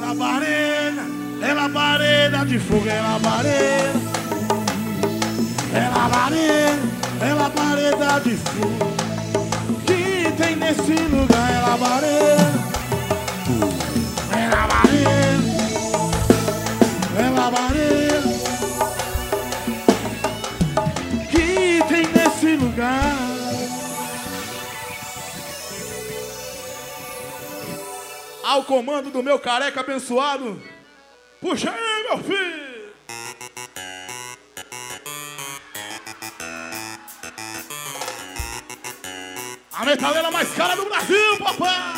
É labareda de fogo, é labareda. É labareda, é labareda de fogo que tem nesse lugar, é labareda. É labareda, é labareda que tem nesse lugar. Ao comando do meu careca abençoado, puxa aí, meu filho! A metaleira mais cara do Brasil, papai!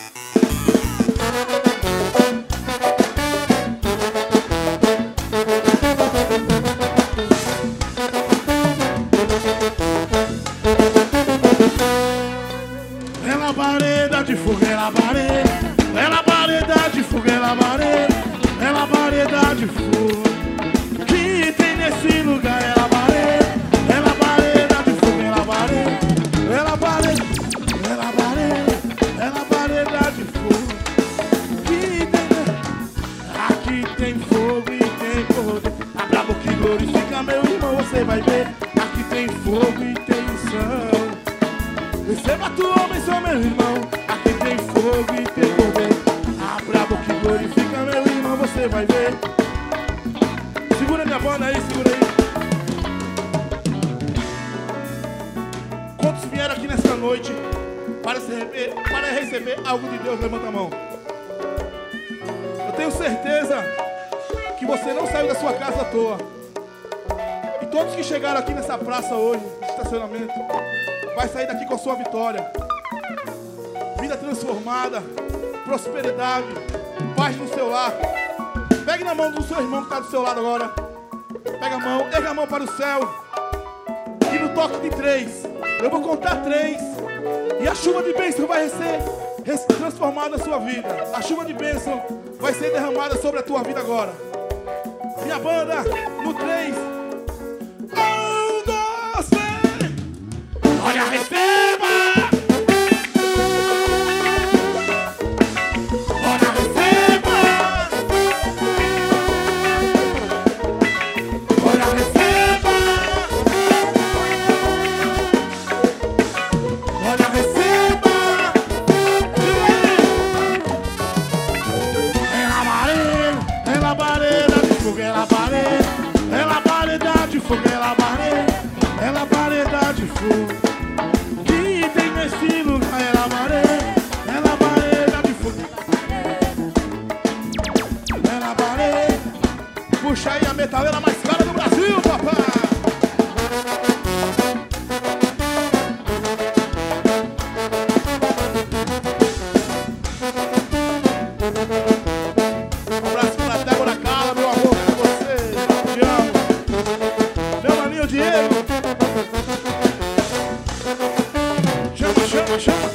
É labareda de fogo, é labareda. É labareda de fogo, é labareda. É labareda de fogo que tem nesse lugar, é labareda. É labareda de fogo, é labareda. É labareda, é labareda. É labareda de fogo que tem. Aqui tem fogo e tem poder. Abra a boca e glorifica, meu irmão, você vai ver. Aqui tem fogo e tem unção. Receba tua bênção, meu irmão. Aqui tem fogo e tem poder. Abra a boca e glorifica, meu irmão, você vai ver. Segura minha banda aí, segura aí. Quantos vieram aqui nessa noite para receber algo de Deus? Levanta a mão. Eu tenho certeza que você não saiu da sua casa à toa. E todos que chegaram aqui nessa praça hoje, no estacionamento, vai sair daqui com a sua vitória. Vida transformada, prosperidade, paz no seu lar. Pegue na mão do seu irmão que está do seu lado agora. Pega a mão, erga a mão para o céu. E no toque de 3, eu vou contar 3. E a chuva de bênção vai ser transformada na sua vida. A chuva de bênção vai ser derramada sobre a tua vida agora. Minha banda, no 3. 1, 2, 3. Olha, receba! Olha, receba! Olha, receba! Olha, receba! É labareda de fogo, é labareda. É labareda de fogo, é labareda. É labareda de fogo que tem nesse lugar, é labareda. É labareda de fogo, é labareda. Puxa aí a metaleira mais cara do Brasil, papai. Um abraço pra Débora Carla, meu amor, pra você. Te amo. Meu maninho Diego. Chama, chama.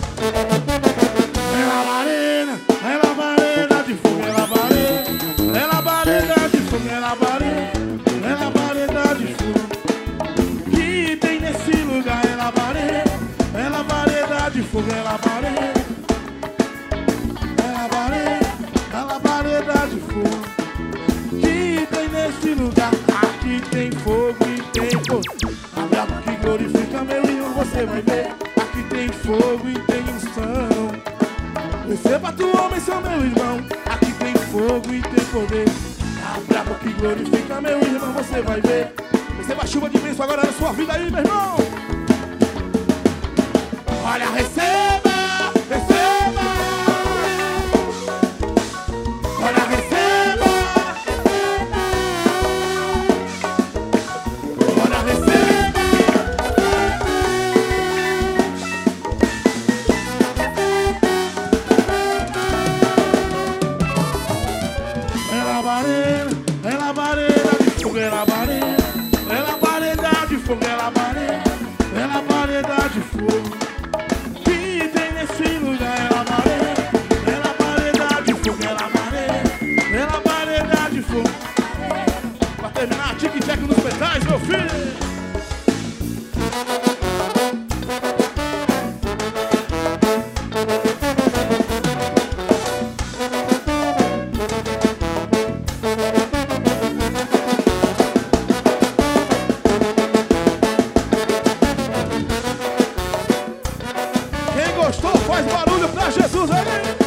É labareda de fogo, é labareda. É labareda de fogo, é labareda. É labareda de fogo que tem nesse lugar, é labareda. É labareda de fogo, é labareda. É labareda de fogo que tem nesse lugar. Aqui tem fogo e tem fogo. Abre a boca e glorifica, meu irmão, você vai ver. Aqui tem fogo e tem unção. Receba a tua bênção, meu irmão. Aqui tem fogo e tem poder. Abre a boca e glorifica, meu irmão, você vai ver. Receba a chuva de bênção agora na sua vida aí, meu irmão. Olha, receba, receba. Olha, receba. Olha, receba. É labareda de fogo, é labareda. É labareda de fogo, é labareda. É labareda de fogo que tem nesse lugar, é labareda. É labareda de fogo, é labareda. É labareda de fogo. Pra terminar, tic-tac nos metais, meu filho. gostou, faz barulho pra Jesus aí.